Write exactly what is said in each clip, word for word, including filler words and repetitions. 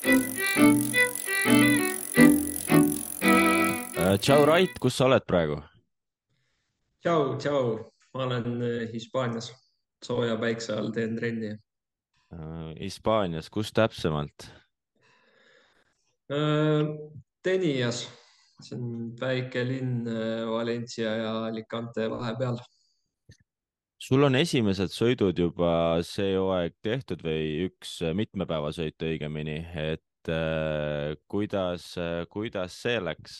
Äh, Tšau, Rait, kus sa oled praegu? tšau, tšau, ma olen äh, Hispaanias, sooja päikse all teen trenni. Äh, Hispaanias, kus täpsemalt? Tenias, see on väike linn äh, Valencia ja Alicante vahepeal. sul on esimesed sõidud juba see hooaeg tehtud või üks äh, mitmepäevasõit õigemini, et äh, kuidas äh,, kuidas see läks?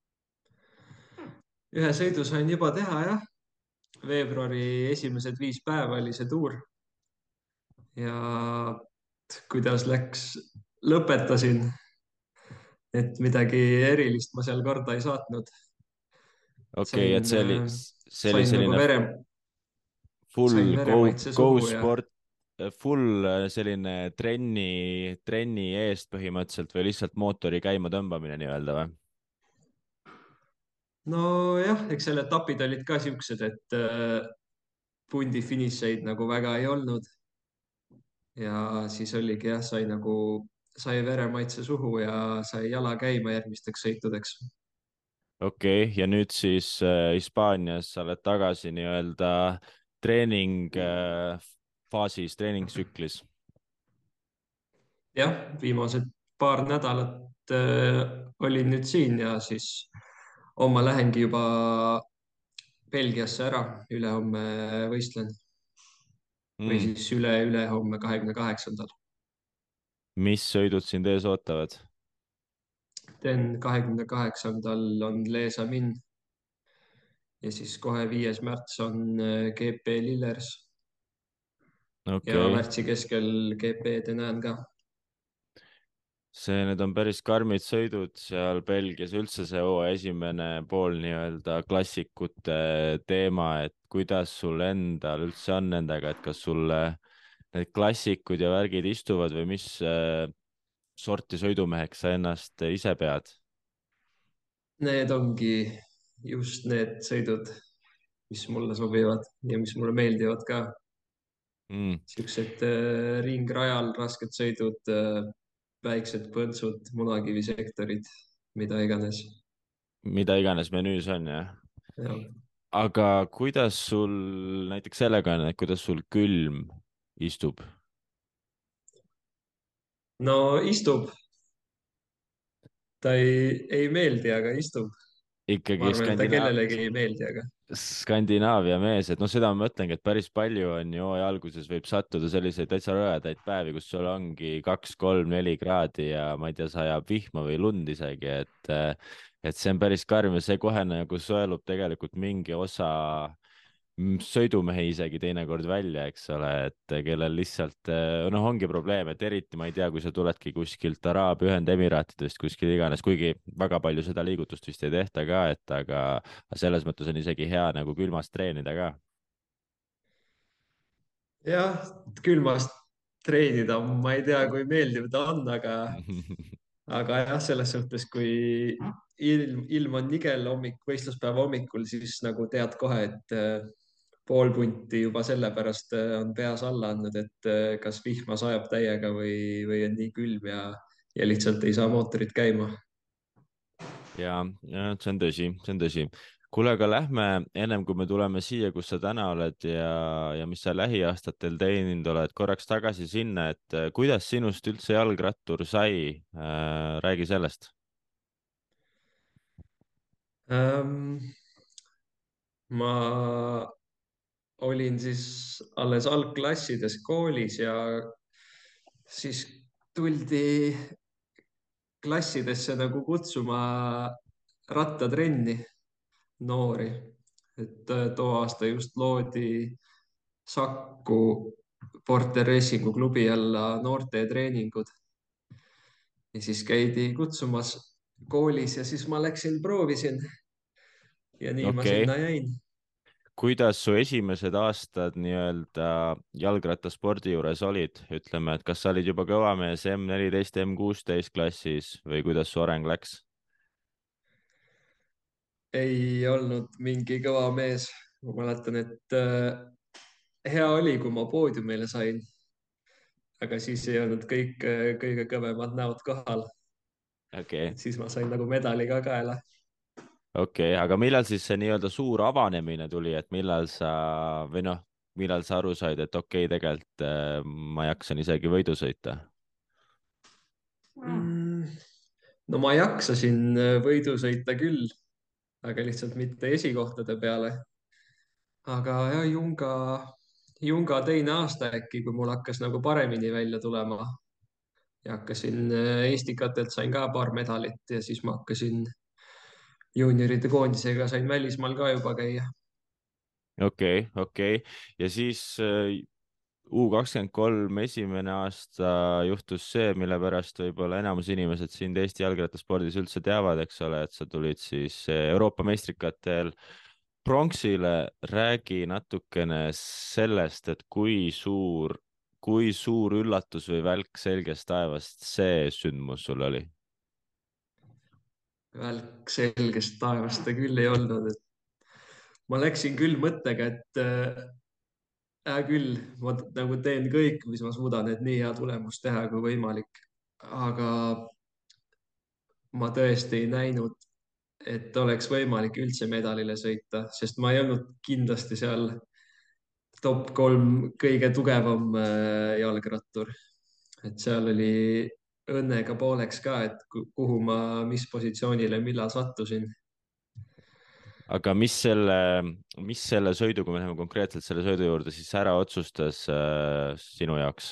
ühe sõidu sain juba teha, jah. veebruari esimesed viis päeva oli see tuur ja kuidas läks, lõpetasin, et midagi erilist ma seal korda ei saatnud. okei okay,, et sain, see oli, äh, see oli sain nagu selline vere, sain full go, veremaitse go suhu ja sport, full äh, selline trenni, trenni eest põhimõtteliselt või lihtsalt mootori käima tõmbamine nii-öelda või? nojah, eks seal etapid olid ka siuksed, et äh, pundi finišeid nagu väga ei olnud. ja siis oligi jah, sai nagu, sai veremaitse suhu ja sai jala käima järgmisteks sõitudeks. okei okay,, ja nüüd siis äh, Hispaanias sa oled tagasi nii-öelda treening äh, faasis, treeningtsüklis. jah, viimased paar nädalat äh, olin nüüd siin ja siis homme lähengi juba Belgiasse ära, ülehomme võistlen või mm.. siis üle-ülehomme, kahekümne kaheksandal. mis sõidud sind ees ootavad? teen kahekümne kaheksandal on Les Amin ja siis kohe viies märts on äh, G P Lillers ja okei okay., märtsi keskel G P Denain ka. see, need on päris karmid sõidud seal Belgias, üldse see hooaja esimene pool nii-öelda klassikute teema, et kuidas sul endal üldse on nendega, et kas sulle need klassikud ja värgid istuvad või mis äh, sorti sõidumeheks sa ennast ise pead? Need ongi just need sõidud, mis mulle sobivad ja mis mulle meeldivad ka. mm.. Siuksed äh, ringrajal rasked sõidud äh,, väiksed põntsud, munakivisektorid, mida iganes. mida iganes menüüs on, jah. Ja. aga kuidas sul näiteks sellega on, et kuidas sul külm istub? no istub, ta ei, ei meeldi, aga istub. ma ikkagi arvan, et ta Skandinaav-, kellelegi ei meeldi, aga Skandinaavia mees, et noh, seda ma mõtlengi, et päris palju on ju hooaja alguses võib sattuda selliseid täitsa rõvedaid päevi, kus sul ongi kaks, kolm, neli kraadi ja ma ei tea, sajab vihma või lund isegi, et et see on päris karm ja see kohe nagu sõelub tegelikult mingi osa mm, sõidumehi isegi teinekord välja, eks ole, et kellel lihtsalt eh, noh, ongi probleem, et eriti ma ei tea, kui sa tuledki kuskilt Araabia Ühendemiraatidest, kuskil iganes, kuigi väga palju seda liigutust vist ei tehta ka, et aga selles mõttes on isegi hea nagu külmas treenida ka. jah, külmas treenida, ma ei tea, kui meeldiv ta on, aga aga jah, selles suhtes, kui ilm, ilm on nigel hommik, võistluspäeva hommikul, siis nagu tead kohe, et äh, pool punti juba sellepärast äh, on peas alla andnud, et äh, kas vihma sajab täiega või, või on nii külm ja, ja lihtsalt ei saa mootorit käima. ja, ja see on tõsi, see on tõsi. kuule, aga lähme ennem kui me tuleme siia, kus sa täna oled ja, ja mis sa lähiaastatel teinud oled, korraks tagasi sinna, et äh, kuidas sinust üldse jalgrattur sai äh,? räägi sellest. Ähm, ma olin siis alles algklassides koolis ja siis tuldi klassidesse nagu kutsuma rattatrenni noori. et äh, too aasta just loodi Saku Porter Racingu klubi alla noortetreeningud ja siis käidi kutsumas koolis ja siis ma läksin, proovisin ja nii ma okei sinna okay., jäin. kuidas su esimesed aastad nii-öelda jalgrattaspordi juures olid, ütleme, et kas sa olid juba kõva mees M neliteist, M kuusteist klassis või kuidas su areng läks? ei olnud mingi kõva mees. ma mäletan, et äh, hea oli, kui ma poodiumile sain. aga siis ei olnud kõik kõige kõvemad näod kohal. okei okay., et siis ma sain nagu medali ka kaela. okei okay., aga millal siis see nii-öelda suur avanemine tuli, et millal sa või noh, millal sa aru said, et okei okay,, tegelikult äh, ma jaksan isegi võidu sõita? mm,. no ma jaksasin võidu sõita küll, aga lihtsalt mitte esikohtade peale. aga jah, Junga, Junga teine aasta äkki, kui mul hakkas nagu paremini välja tulema ja hakkasin Estikatelt sain ka paar medalit ja siis ma hakkasin juunioride koondisega, sain välismaal ka juba käia. okei okay,, okei okay. Ja siis äh, U kakskümmend kolm esimene aasta juhtus see, mille pärast võib-olla enamus inimesed sind Eesti jalgrattaspordis üldse teavad, eks ole, et sa tulid siis Euroopa meistrikatel pronksile. Räägi natukene sellest, et kui suur, kui suur üllatus või välk selgest taevast see sündmus sul oli? välk selgest taevast ta küll ei olnud, et ma läksin küll mõttega, et äh, hea küll, ma nagu teen kõik, mis ma suudan, et nii hea tulemust teha kui võimalik. aga ma tõesti ei näinud, et oleks võimalik üldse medalile sõita, sest ma ei olnud kindlasti seal top kolm kõige tugevam äh, jalgrattur. et seal oli õnnega pooleks ka, et kuhu ma, mis positsioonile, millal sattusin. aga mis selle, mis selle sõidu, kui me läheme konkreetselt selle sõidu juurde, siis ära otsustas äh, sinu jaoks?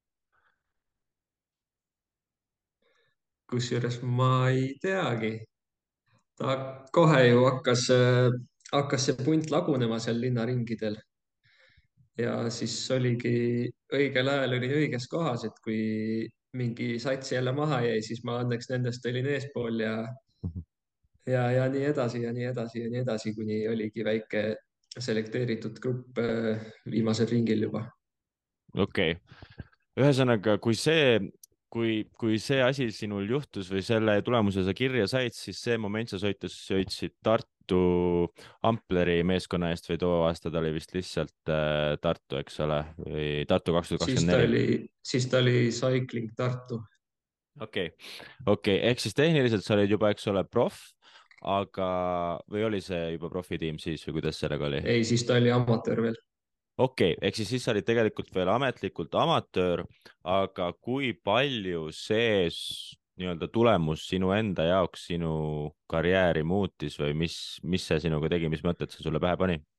kusjuures ma ei teagi, ta kohe ju hakkas, hakkas see punt lagunema seal linnaringidel. ja siis oligi õigel ajal olin õiges kohas, et kui mingi sats jälle maha jäi, siis ma õnneks nendest olin eespool ja, ja, ja nii edasi ja nii edasi ja nii edasi, kuni oligi väike selekteeritud grupp viimasel ringil juba. okei okay., ühesõnaga, kui see, kui, kui see asi sinul juhtus või selle tulemuse sa kirja said, siis see moment sa sõitus, sõitsid Tartu Ampleri meeskonna eest või too aasta ta oli vist lihtsalt äh, Tartu, eks ole, või Tartu kaks tuhat siis kakskümmend ta neli? oli, siis ta oli Cycling Tartu. okei okay., okei okay., ehk siis tehniliselt sa olid juba, eks ole, proff, aga, või oli see juba profitiim siis või kuidas sellega oli? ei, siis ta oli amatöör veel. okei okay,, ehk siis siis sa olid tegelikult veel ametlikult amatöör, aga kui palju see s- nii-öelda tulemus sinu enda jaoks sinu karjääri muutis või mis, mis see sinuga tegi, mis mõtted see sulle pähe pani?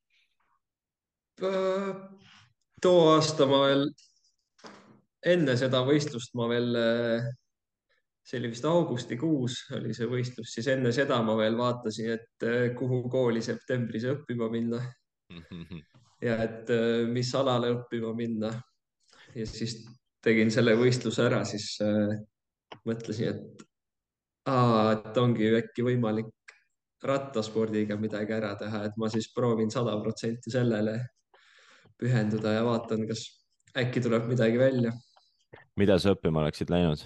too aasta ma veel, enne seda võistlust ma veel, see oli vist augustikuus oli see võistlus, siis enne seda ma veel vaatasin, et kuhu kooli septembris õppima minna ja et mis alale õppima minna. ja siis tegin selle võistluse ära, siis äh, mõtlesin, et, aa, et ongi äkki võimalik rattaspordiga midagi ära teha, et ma siis proovin sada protsenti sellele pühenduda ja vaatan, kas äkki tuleb midagi välja. mida sa õppima oleksid läinud?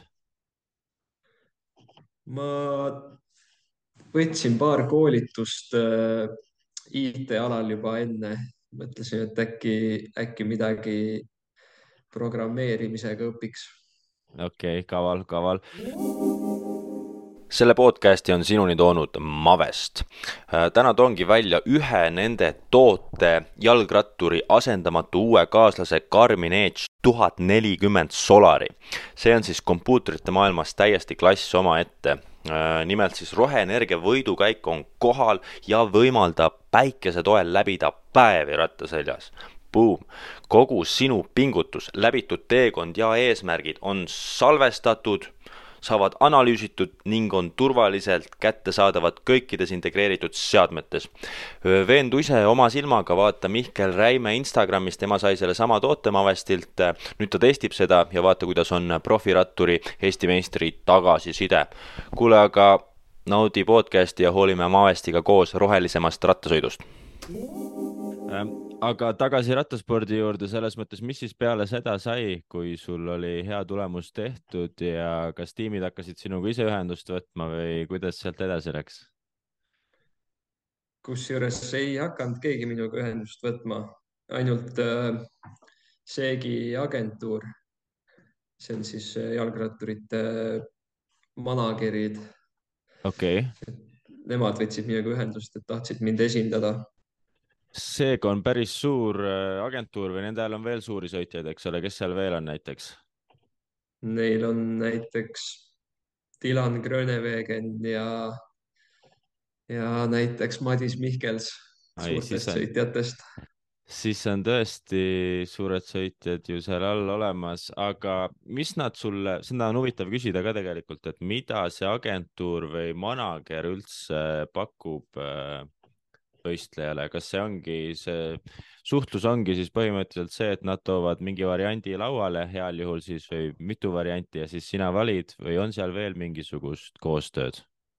ma võtsin paar koolitust äh, I T-alal juba enne, mõtlesin, et äkki, äkki midagi programmeerimisega õpiks. okei okay,, kaval, kaval. selle podcasti on sinuni toonud Mavest. täna toongi välja ühe nende toote jalgratturi asendamatu uue kaaslase Garmin Edge tuhat nelikümmend Solari. see on siis kompuutrite maailmas täiesti klass omaette. nimelt siis roheenergia võidukäik on kohal ja võimaldab päikese toel läbida päevi ratta seljas. Boom. kogu sinu pingutus, läbitud teekond ja eesmärgid on salvestatud, saavad analüüsitud ning on turvaliselt kättesaadavad kõikides integreeritud seadmetes. Veendu ise oma silmaga, vaata Mihkel Räime Instagramist, tema sai selle sama toote Mavestilt. nüüd ta testib seda ja vaata, kuidas on profiratturi Eesti meistri tagasiside. kuule, aga naudi podcasti ja hoolime Mavestiga koos rohelisemast rattasõidust. aga tagasi rattaspordi juurde selles mõttes, mis siis peale seda sai, kui sul oli hea tulemus tehtud ja kas tiimid hakkasid sinuga ise ühendust võtma või kuidas sealt edasi läks? kusjuures ei hakanud keegi minuga ühendust võtma, ainult äh, seegi agentuur. see on siis jalgratturite manager'id. okei okay., Nemad võtsid minuga ühendust, et tahtsid mind esindada. seega on päris suur äh, agentuur või nende all on veel suuri sõitjaid, eks ole, kes seal veel on näiteks? Neil on näiteks Dylan Groenewegen ja, ja näiteks Madis Mihkels ai, siis suurtest on, sõitjatest. siis on tõesti suured sõitjad ju seal all olemas, aga mis nad sulle, seda on huvitav küsida ka tegelikult, et mida see agentuur või manager üldse pakub äh, võistlejale, kas see ongi see suhtlus ongi siis põhimõtteliselt see, et nad toovad mingi variandi lauale, heal juhul siis või mitu varianti ja siis sina valid või on seal veel mingisugust koostööd?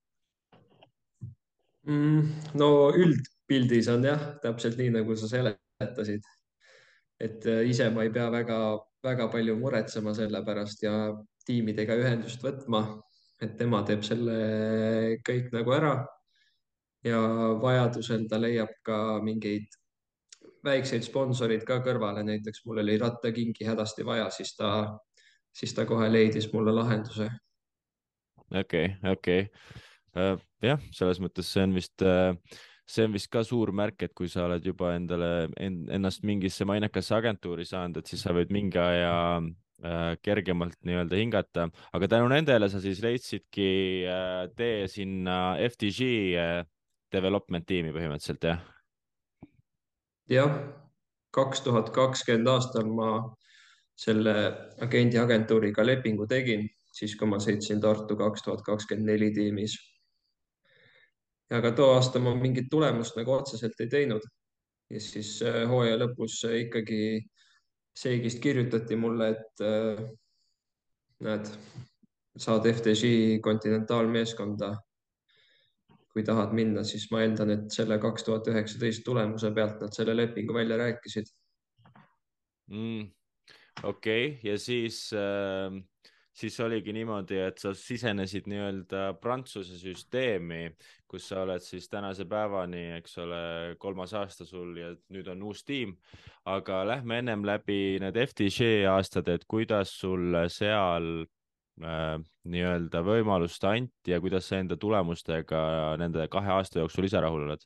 Mm, no üldpildis on jah, täpselt nii, nagu sa seletasid, et äh, ise ma ei pea väga, väga palju muretsema selle pärast ja tiimidega ühendust võtma, et tema teeb selle kõik nagu ära ja vajadusel ta leiab ka mingeid väikseid sponsoreid ka kõrvale, näiteks mul oli rattakingi hädasti vaja, siis ta, siis ta kohe leidis mulle lahenduse. okei okay,, okei okay. uh,. jah, selles mõttes see on vist uh, see on vist ka suur märk, et kui sa oled juba endale en, ennast mingisse mainekasse agentuuri saanud, et siis sa võid mingi aja uh, kergemalt nii-öelda hingata, aga tänu nendele sa siis leidsidki uh, tee sinna F D G uh, development tiimi põhimõtteliselt, jah? jah, kaks tuhat kakskümmend aastal ma selle agendi agentuuriga lepingu tegin, siis kui ma sõitsin Tartu kaks tuhat kakskümmend neli tiimis. ja ka too aasta ma mingit tulemust nagu otseselt ei teinud. ja siis äh, hooaja lõpus äh, ikkagi seegist kirjutati mulle, et äh, näed, saad F D G kontinentaalmeeskonda. kui tahad minna, siis ma eeldan, et selle kaks tuhat üheksateist tulemuse pealt nad selle lepingu välja rääkisid. mm,. okei okay., ja siis äh, siis oligi niimoodi, et sa sisenesid nii-öelda Prantsuse süsteemi, kus sa oled siis tänase päevani, eks ole, kolmas aasta sul ja nüüd on uus tiim. aga lähme ennem läbi need F D G aastad, et kuidas sulle seal äh, nii-öelda võimalust anti ja kuidas sa enda tulemustega nende kahe aasta jooksul ise rahul oled?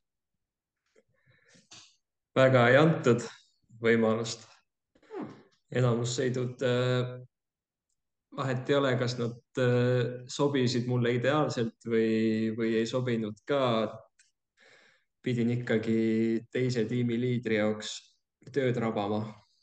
väga ei antud võimalust. enamus sõidud äh, vahet ei ole, kas nad äh, sobisid mulle ideaalselt või, või ei sobinud ka. pidin ikkagi teise tiimi liidri jaoks tööd rabama.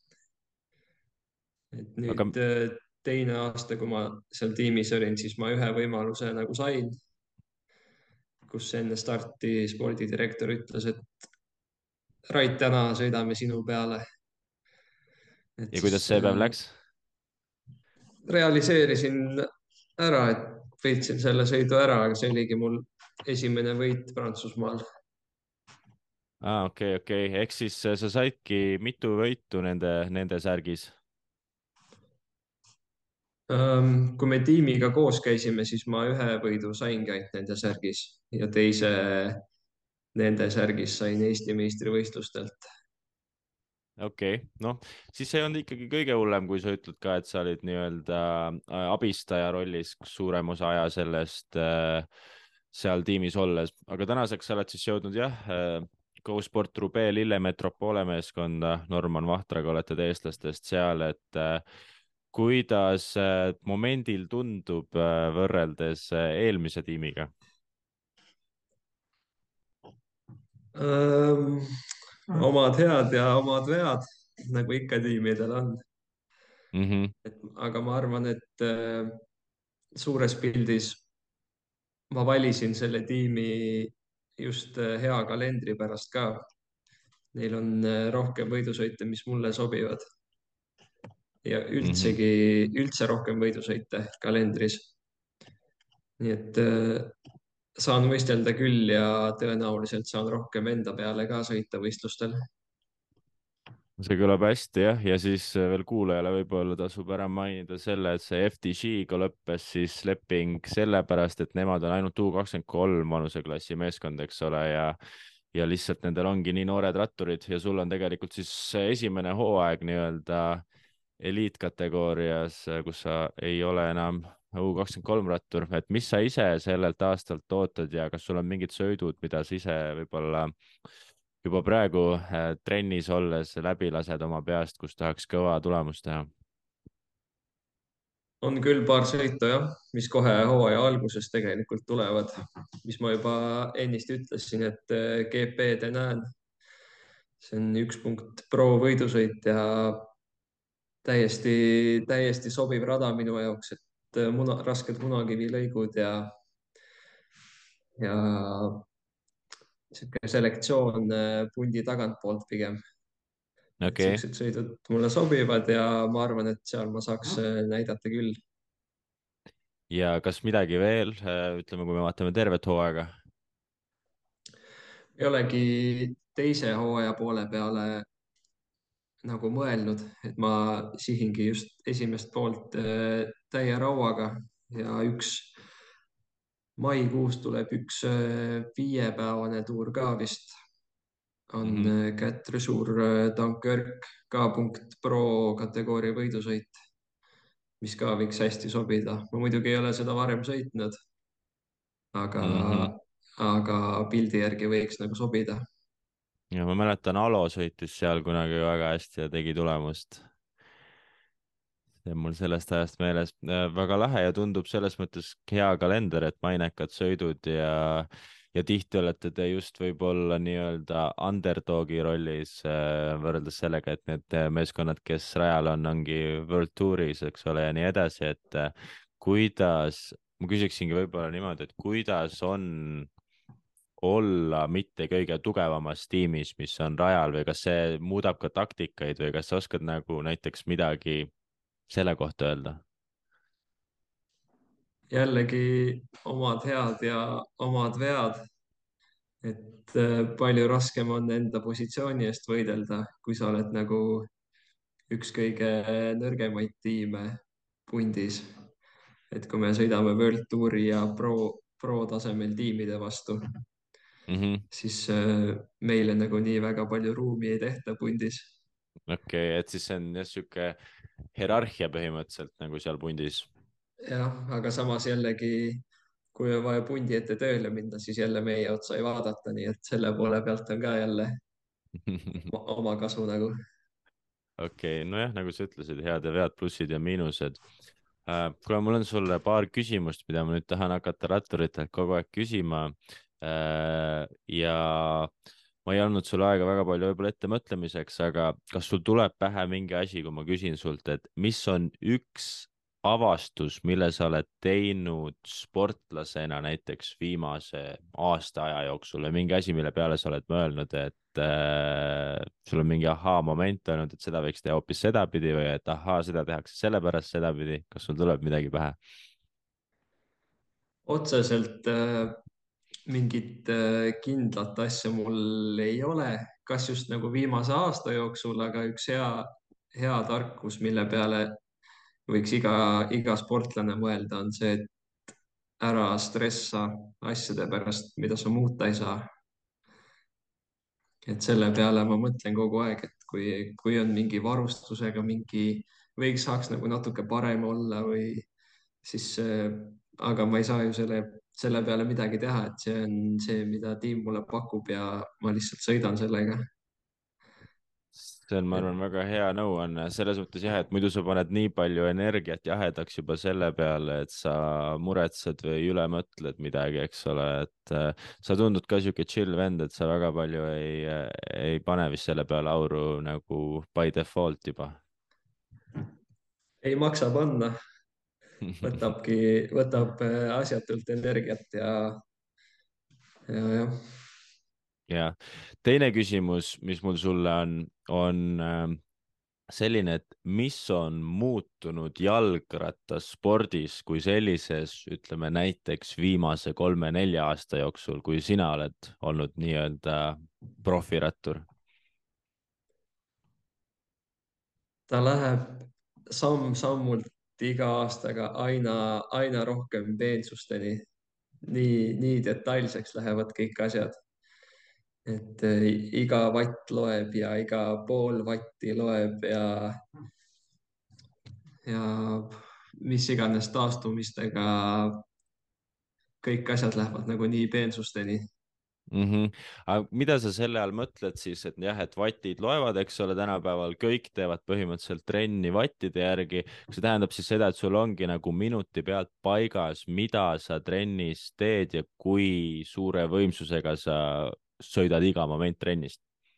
et aga nüüd äh, teine aasta, kui ma seal tiimis olin, siis ma ühe võimaluse nagu sain, kus enne starti spordidirektor ütles, et Rait, täna sõidame sinu peale. et ja siis kuidas see päev äh, läks? realiseerisin ära, et võitsin selle sõidu ära, aga see oligi mul esimene võit Prantsusmaal. aa, okei, okei, ehk siis äh, sa saidki mitu võitu nende, nende särgis? kui me tiimiga koos käisime, siis ma ühe võidu saingi ainult nende särgis ja teise nende särgis sain Eesti meistrivõistlustelt. okei okay., noh, siis see ei olnud ikkagi kõige hullem, kui sa ütled ka, et sa olid nii-öelda äh, abistaja rollis suurem osa aja sellest äh, seal tiimis olles, aga tänaseks sa oled siis jõudnud jah äh,, Go Sport Roubaix Lillemetropole meeskonda, Norman Vahtraga olete te eestlastest seal, et äh, kuidas äh, momendil tundub äh, võrreldes äh, eelmise tiimiga? Um, omad head ja omad vead, nagu ikka tiimidel on. mm. -hmm. et aga ma arvan, et äh, suures pildis ma valisin selle tiimi just äh, hea kalendri pärast ka. Neil on äh, rohkem võidusõite, mis mulle sobivad. ja Mm -hmm. üldsegi, üldse rohkem võidusõite kalendris. nii et äh, saan võistelda küll ja tõenäoliselt saan rohkem enda peale ka sõita võistlustel. see kõlab hästi jah, ja siis äh, veel kuulajale võib-olla tasub ära mainida selle, et see F D G-ga lõppes siis leping sellepärast, et nemad on ainult U kakskümmend kolm vanuseklassi meeskond, eks ole, ja ja lihtsalt nendel ongi nii noored ratturid ja sul on tegelikult siis esimene hooaeg nii-öelda eliitkategoorias, kus sa ei ole enam U kakskümmend kolm rattur, et mis sa ise sellelt aastalt ootad ja kas sul on mingid sõidud, mida sa ise võib-olla juba praegu äh, trennis olles läbi lased oma peast, kus tahaks kõva tulemust teha? on küll paar sõitu jah, mis kohe hooaja alguses tegelikult tulevad, mis ma juba ennist ütlesin, et äh, G P-d näen. see on üks punkt pro võidusõit ja täiesti, täiesti sobiv rada minu jaoks, et äh, muna, rasked munakivilõigud ja, ja sihuke selektsioon äh, pundi tagantpoolt pigem. et okei okay. siuksed sõidud mulle sobivad ja ma arvan, et seal ma saaks äh, näidata küll. Ja kas midagi veel, äh, ütleme, kui me vaatame tervet hooaega? ei olegi teise hooaja poole peale nagu mõelnud, et ma sihingi just esimest poolt äh, täie rauaga ja üks maikuus tuleb üks äh, viiepäevane tuur ka vist on mm. -hmm. äh, Kätresur Dunkirk ka punkt pro kategooria võidusõit, mis ka võiks hästi sobida. ma muidugi ei ole seda varem sõitnud, aga Mm -hmm. aga pildi järgi võiks nagu sobida. Ja ma mäletan, Alo sõitis seal kunagi väga hästi ja tegi tulemust. See on mul sellest ajast meeles. Väga lahe ja tundub selles mõttes hea kalender, et mainekad sõidud ja, ja tihti olete te just võib-olla nii-öelda underdogi rollis äh, võrreldes sellega, et need meeskonnad, kes rajal on, ongi World Touris, eks ole, ja nii edasi, et äh, kuidas, ma küsiksingi võib-olla niimoodi, et kuidas on olla mitte kõige tugevamas tiimis, mis on rajal või kas see muudab ka taktikaid või kas sa oskad nagu näiteks midagi selle kohta öelda? jällegi omad head ja omad vead, et äh, palju raskem on enda positsiooni eest võidelda, kui sa oled nagu üks kõige nõrgemaid tiime pundis. et kui me sõidame World Touri ja pro, pro tasemel tiimide vastu, mm. -hmm. siis äh, meile nagu nii väga palju ruumi ei tehta pundis. okei okay,, et siis see on jah sihuke hierarhia põhimõtteliselt nagu seal pundis. jah, aga samas jällegi, kui on vaja pundi ette tööle minna, siis jälle meie otsa ei vaadata, nii et selle poole pealt on ka jälle oma kasu nagu. okei okay,, nojah, nagu sa ütlesid, head ja vead, plussid ja miinused. Äh, kuule, mul on sulle paar küsimust, mida ma nüüd tahan hakata ratturitelt kogu aeg küsima. Äh, ja ma ei andnud sulle aega väga palju võib-olla ettemõtlemiseks, aga kas sul tuleb pähe mingi asi, kui ma küsin sult, et mis on üks avastus, mille sa oled teinud sportlasena näiteks viimase aasta aja jooksul või mingi asi, mille peale sa oled mõelnud, et äh, sul on mingi ahaa-moment olnud, et seda võiks teha hoopis sedapidi või et ahaa, seda tehakse sellepärast sedapidi, kas sul tuleb midagi pähe? otseselt äh, mingit äh, kindlat asja mul ei ole, kas just nagu viimase aasta jooksul, aga üks hea, hea tarkus, mille peale võiks iga, iga sportlane mõelda, on see, et ära stressa asjade pärast, mida sa muuta ei saa. et selle peale ma mõtlen kogu aeg, et kui, kui on mingi varustusega mingi, võiks, saaks nagu natuke parem olla või siis, aga ma ei saa ju selle, selle peale midagi teha, et see on see, mida tiim mulle pakub ja ma lihtsalt sõidan sellega. see on, ma et arvan, väga hea nõuanne selles mõttes jah, et muidu sa paned nii palju energiat jahedaks juba selle peale, et sa muretsed või üle mõtled midagi, eks ole, et äh, sa tundud ka sihuke chill vend, et sa väga palju ei, ei pane vist selle peale auru nagu by default juba. ei maksa panna, võtabki, võtab äh, asjatult energiat ja, ja jah. ja teine küsimus, mis mul sulle on, on ähm, selline, et mis on muutunud jalgrattaspordis kui sellises, ütleme näiteks viimase kolme-nelja aasta jooksul, kui sina oled olnud nii-öelda profirattur? ta läheb samm-sammult iga aastaga aina, aina rohkem peensusteni. nii, nii detailseks lähevad kõik asjad. et eh, iga vatt loeb ja iga pool vatti loeb ja ja mis iganes taastumistega kõik asjad lähevad nagu nii peensusteni. mm. -hmm. aga mida sa selle all mõtled siis, et jah, et vatid loevad, eks ole, tänapäeval kõik teevad põhimõtteliselt trenni vattide järgi. kas see tähendab siis seda, et sul ongi nagu minuti pealt paigas, mida sa trennis teed ja kui suure võimsusega sa sõidad iga moment trennist?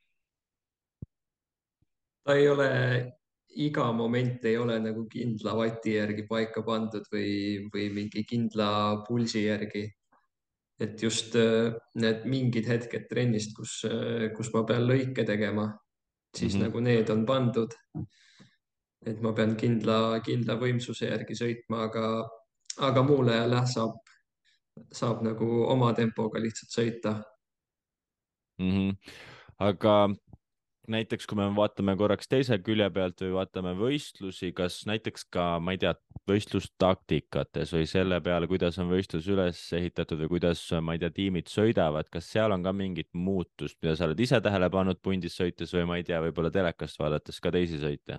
ta ei ole, iga moment ei ole nagu kindla vati järgi paika pandud või, või mingi kindla pulsi järgi. et just äh, need mingid hetked trennist, kus, äh, kus ma pean lõike tegema, mm. siis -hmm. nagu need on pandud. et ma pean kindla, kindla võimsuse järgi sõitma, aga, aga muul ajal jah, saab, saab nagu oma tempoga lihtsalt sõita. mm. -hmm. aga näiteks kui me vaatame korraks teise külje pealt või vaatame võistlusi, kas näiteks ka, ma ei tea, võistlustaktikates või selle peale, kuidas on võistlus üles ehitatud või kuidas, ma ei tea, tiimid sõidavad, kas seal on ka mingit muutust, mida sa oled ise tähele pannud pundis sõites või ma ei tea, võib-olla telekast vaadates ka teisi sõite?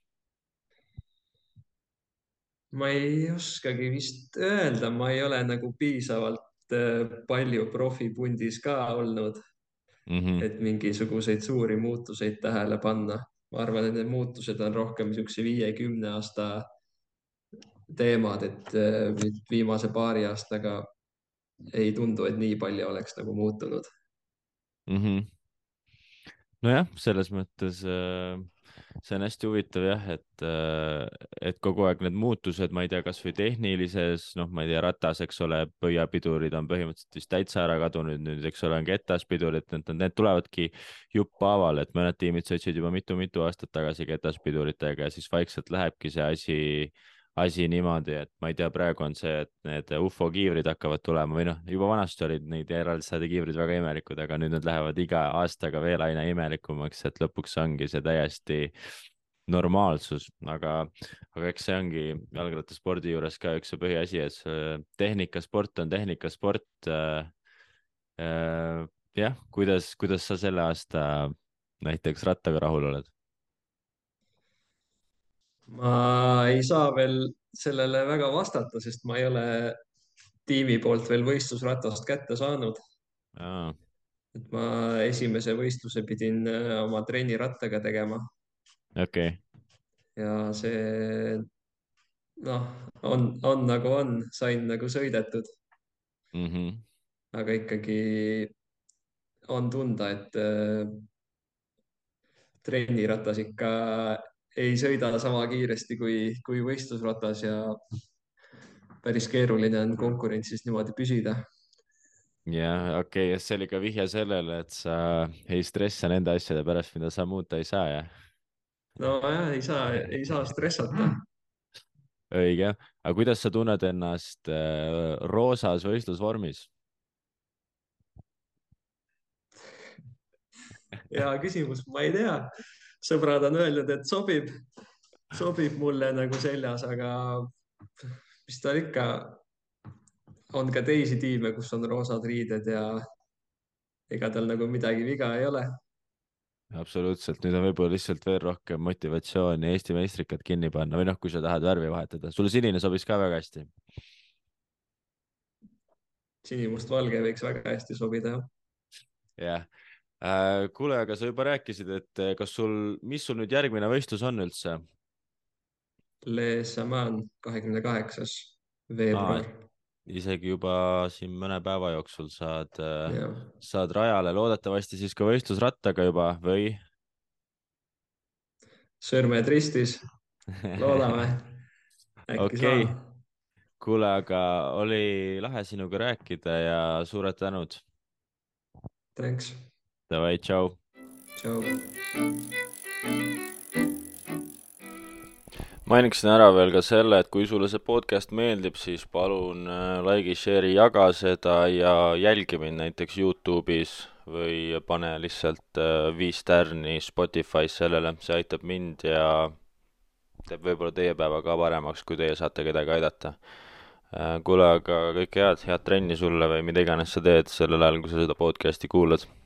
ma ei oskagi vist öelda, ma ei ole nagu piisavalt äh, palju profipundis ka olnud, mm. -hmm. et mingisuguseid suuri muutuseid tähele panna. ma arvan, et need muutused on rohkem niisuguse viiekümne aasta teemad, et äh, nüüd viimase paari aastaga ei tundu, et nii palju oleks nagu muutunud. mm. -hmm. nojah, selles mõttes äh, see on hästi huvitav jah, et äh,, et kogu aeg need muutused, ma ei tea, kasvõi tehnilises, noh, ma ei tea, ratas, eks ole, pöiapidurid on põhimõtteliselt vist täitsa ära kadunud nüüd, eks ole, on ketaspidurid, need, need tulevadki jupphaaval, et mõned tiimid sõitsid juba mitu-mitu aastat tagasi ketaspiduritega ja siis vaikselt lähebki see asi asi niimoodi, et ma ei tea, praegu on see, et need U F O kiivrid hakkavad tulema või noh, juba vanasti olid neid eraldisaade kiivrid väga imelikud, aga nüüd nad lähevad iga aastaga veel aina imelikumaks, et lõpuks ongi see täiesti normaalsus, aga, aga eks see ongi jalgrattaspordi juures ka üks see põhiasi, et see tehnikasport on tehnikasport äh,. Äh, jah, kuidas, kuidas sa selle aasta näiteks rattaga rahul oled? ma ei saa veel sellele väga vastata, sest ma ei ole tiimi poolt veel võistlusratast kätte saanud. Aa, et ma esimese võistluse pidin äh, oma trennirattaga tegema okei okay. ja see noh, on, on nagu on, sain nagu sõidetud, mm. -hmm. aga ikkagi on tunda, et äh, trenniratas ikka ei sõida sama kiiresti kui, kui võistlusratas ja päris keeruline on konkurentsis niimoodi püsida. ja okei okay,, see oli ka vihje sellele, et sa ei stressa nende asjade pärast, mida sa muuta ei saa, jah? nojah, ei saa, ei saa stressata. õige, aga kuidas sa tunned ennast äh, roosas võistlusvormis? hea küsimus, ma ei tea. sõbrad on öelnud, et sobib, sobib mulle nagu seljas, aga mis ta ikka, on ka teisi tiime, kus on roosad riided ja ega tal nagu midagi viga ei ole. absoluutselt, nüüd on võib-olla lihtsalt veel rohkem motivatsiooni Eesti meistrikat kinni panna või noh, kui sa tahad värvi vahetada, sulle sinine sobis ka väga hästi. sinimustvalge võiks väga hästi sobida, jah. jah äh,, kuule, aga sa juba rääkisid, et äh, kas sul, mis sul nüüd järgmine võistlus on üldse? Le Saman, kahekümne kaheksas Aa, veebruar. isegi juba siin mõne päeva jooksul saad äh, ja saad rajale, loodetavasti siis ka võistlusrattaga juba või? sõrmed ristis, loodame, äkki okei saan. okay., kuule, aga oli lahe sinuga rääkida ja suured tänud. Thanks, Davai, tšau. tšau. Mainiksin ära veel ka selle, et kui sulle see podcast meeldib, siis palun äh, like'i, share'i, jaga seda ja jälgi mind näiteks Youtube'is või pane lihtsalt äh, viis tärni Spotify's sellele, see aitab mind ja teeb võib-olla teie päeva ka paremaks, kui teie saate kedagi aidata. Kuule, aga kõike head, head trenni sulle või mida iganes sa teed sellel ajal, kui sa seda podcasti kuulad.